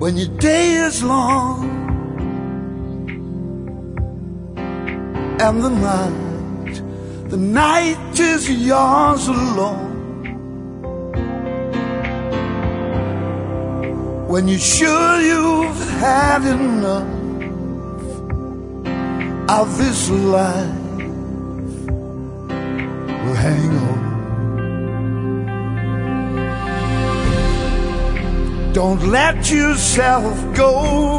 when your day is long and the night is yours alone. When you're sure you've had enough of this life, well, hang on. Don't let yourself go,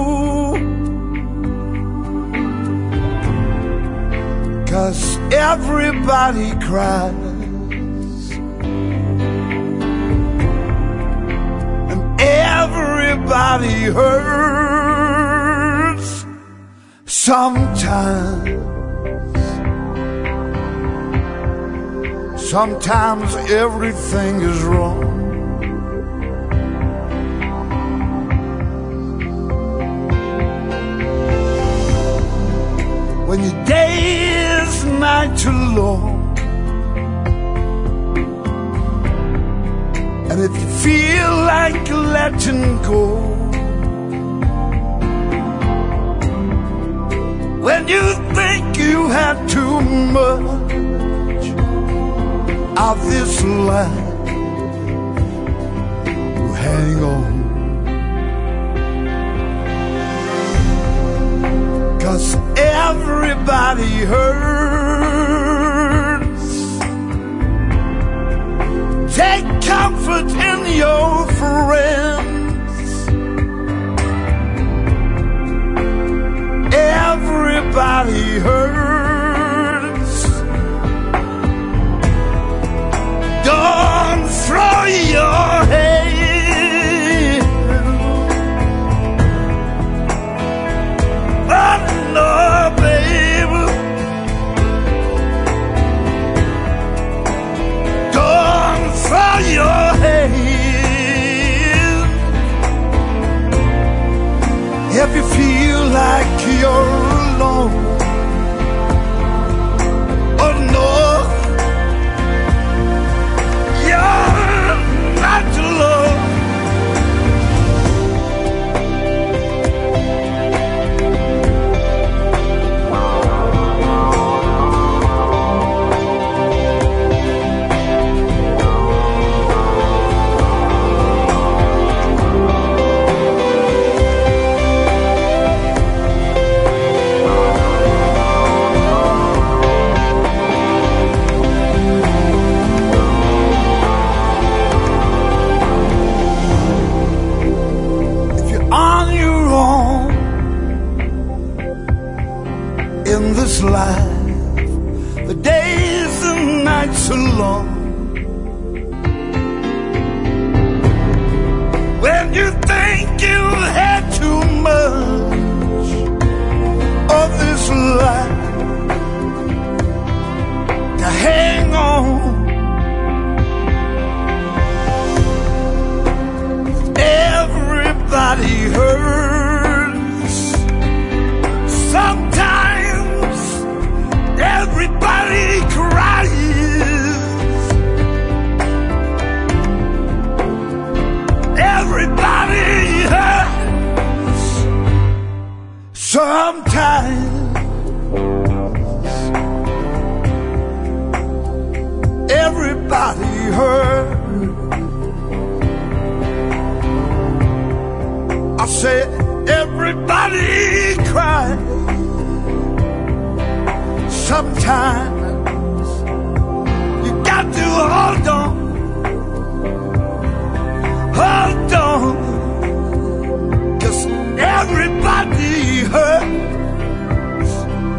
'cause everybody cries and everybody hurts sometimes. Sometimes everything is wrong. When your day is not too long, and if you feel like letting go, when you think you had too much of this life, well, hang on. 'Cause everybody hurts. Take comfort in your friends. Everybody hurts. Don't throw your head. No, baby, don't throw your head. If you feel like you're alone, oh no, you're not alone. In this life, the days and nights are long. When you think you had too much of this life, to hang on. Everybody hurts sometimes. Everybody cries. Everybody hurts sometimes. Everybody hurts. I said everybody cries. Sometimes you got to hold on, hold on, 'cause everybody hurts.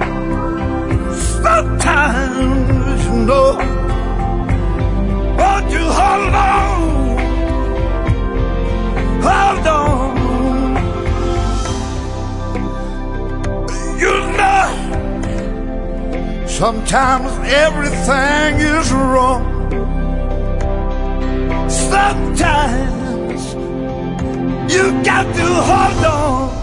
Sometimes, you know, won't you hold on, hold on. You know, sometimes everything is wrong. Sometimes you got to hold on.